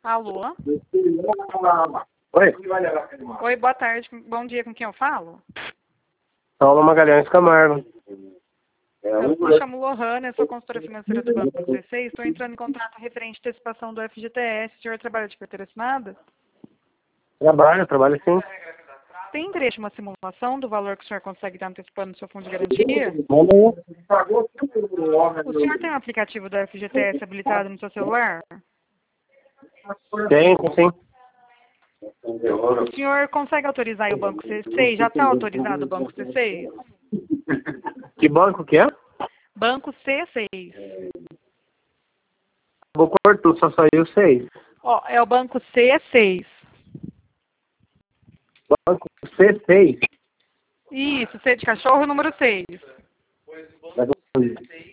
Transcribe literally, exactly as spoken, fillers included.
Alô? Oi, Oi, boa tarde. Bom dia, com quem eu falo? Paulo Magalhães Camargo. Eu me chamo Lohana, eu sou consultora financeira do Banco C C e estou entrando em contato referente à antecipação do F G T S. O senhor trabalha de carteira assinada? Trabalho, trabalho sim. Tem interesse em uma simulação do valor que o senhor consegue estar antecipando no seu fundo de garantia? O senhor tem um aplicativo do F G T S habilitado no seu celular? Tem, sim. O senhor consegue autorizar aí o Banco C seis? Já está autorizado o Banco C seis? Que banco que é? Banco C seis. Vou cortar, só saiu seis. Ó, é o Banco C seis. Banco C seis. Isso, C de cachorro, número seis.